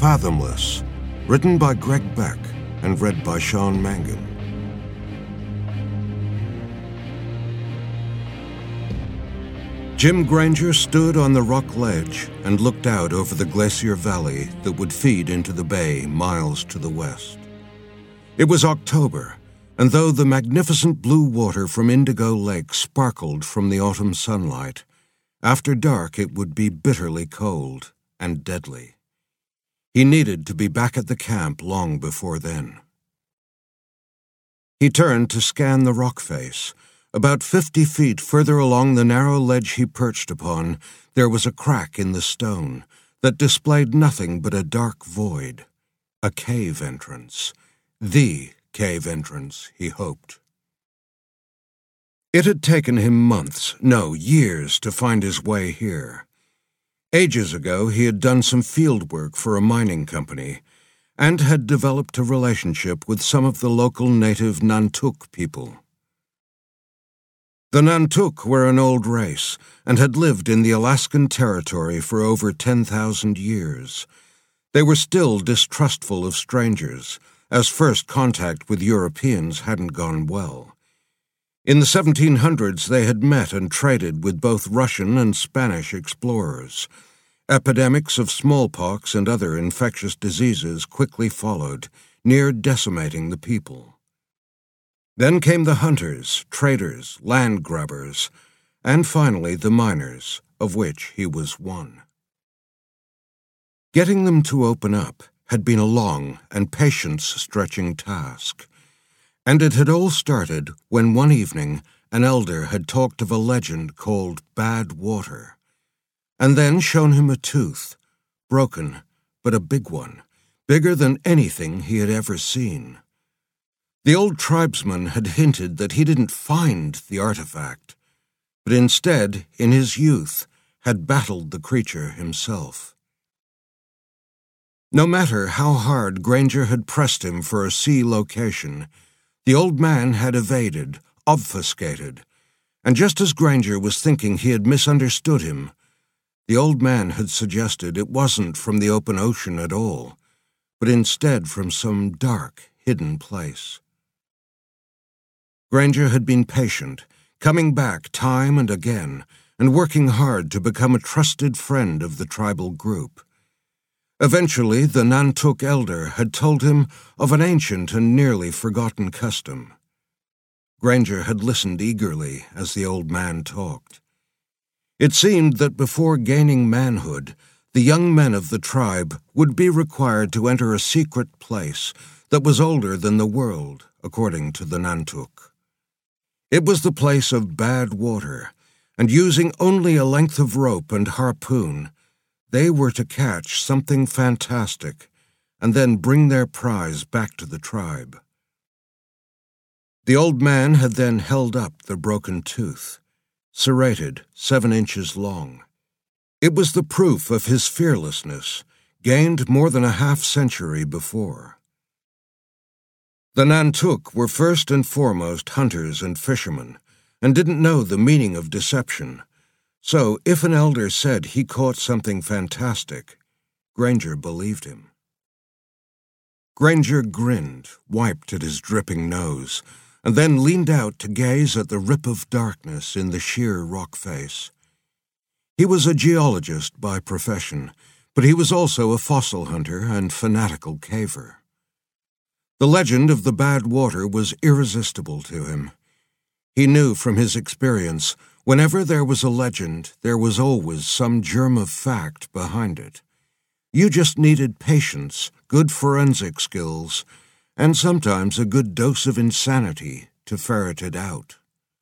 Fathomless, written by Greg Beck and read by Sean Mangan. Jim Granger stood on the rock ledge and looked out over the glacier valley that would feed into the bay miles to the west. It was October, and though the magnificent blue water from Indigo Lake sparkled from the autumn sunlight, after dark it would be bitterly cold and deadly. He needed to be back at the camp long before then. He turned to scan the rock face. About 50 feet further along the narrow ledge he perched upon, there was a crack in the stone that displayed nothing but a dark void, a cave entrance. The cave entrance, he hoped. It had taken him months, no, years, to find his way here. Ages ago, he had done some field work for a mining company and had developed a relationship with some of the local native Nantuk people. The Nantuk were an old race and had lived in the Alaskan Territory for over 10,000 years. They were still distrustful of strangers, as first contact with Europeans hadn't gone well. In the 1700s, they had met and traded with both Russian and Spanish explorers. Epidemics of smallpox and other infectious diseases quickly followed, near decimating the people. Then came the hunters, traders, land grabbers, and finally the miners, of which he was one. Getting them to open up had been a long and patience-stretching task. And it had all started when one evening an elder had talked of a legend called Bad Water, and then shown him a tooth, broken, but a big one, bigger than anything he had ever seen. The old tribesman had hinted that he didn't find the artifact, but instead, in his youth, had battled the creature himself. No matter how hard Granger had pressed him for a sea location, the old man had evaded, obfuscated, and just as Granger was thinking he had misunderstood him, the old man had suggested it wasn't from the open ocean at all, but instead from some dark, hidden place. Granger had been patient, coming back time and again, and working hard to become a trusted friend of the tribal group. Eventually, the Nantuk elder had told him of an ancient and nearly forgotten custom. Granger had listened eagerly as the old man talked. It seemed that before gaining manhood, the young men of the tribe would be required to enter a secret place that was older than the world, according to the Nantuk. It was the place of Bad Water, and using only a length of rope and harpoon, they were to catch something fantastic and then bring their prize back to the tribe. The old man had then held up the broken tooth, serrated 7 inches long. It was the proof of his fearlessness, gained more than a half-century before. The Nantuk were first and foremost hunters and fishermen, and didn't know the meaning of deception. So, if an elder said he caught something fantastic, Granger believed him. Granger grinned, wiped at his dripping nose, and then leaned out to gaze at the rip of darkness in the sheer rock face. He was a geologist by profession, but he was also a fossil hunter and fanatical caver. The legend of the Bad Water was irresistible to him. He knew from his experience, whenever there was a legend, there was always some germ of fact behind it. You just needed patience, good forensic skills, and sometimes a good dose of insanity to ferret it out.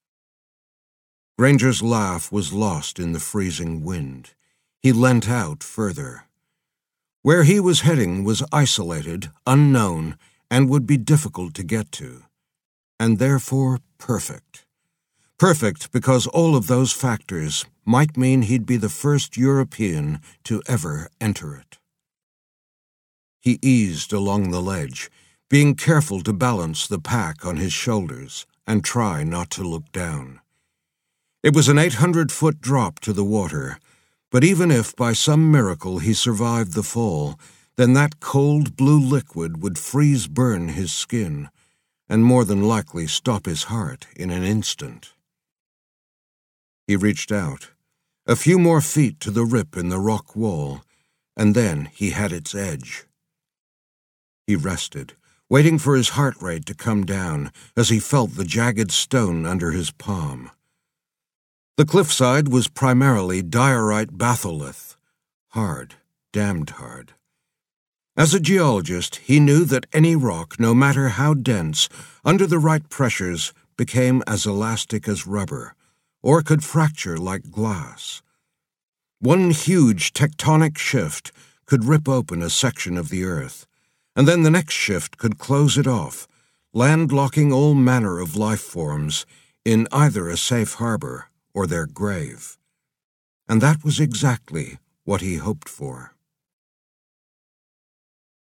Granger's laugh was lost in the freezing wind. He leant out further. Where he was heading was isolated, unknown, and would be difficult to get to, and therefore perfect. Perfect because all of those factors might mean he'd be the first European to ever enter it. He eased along the ledge, being careful to balance the pack on his shoulders and try not to look down. It was an 800-foot drop to the water, but even if by some miracle he survived the fall, then that cold blue liquid would freeze-burn his skin, and more than likely stop his heart in an instant. He reached out, a few more feet to the rip in the rock wall, and then he had its edge. He rested, waiting for his heart rate to come down as he felt the jagged stone under his palm. The cliffside was primarily diorite batholith, hard, damned hard. As a geologist, he knew that any rock, no matter how dense, under the right pressures became as elastic as rubber, or could fracture like glass. One huge tectonic shift could rip open a section of the earth, and then the next shift could close it off, landlocking all manner of life forms in either a safe harbor or their grave. And that was exactly what he hoped for.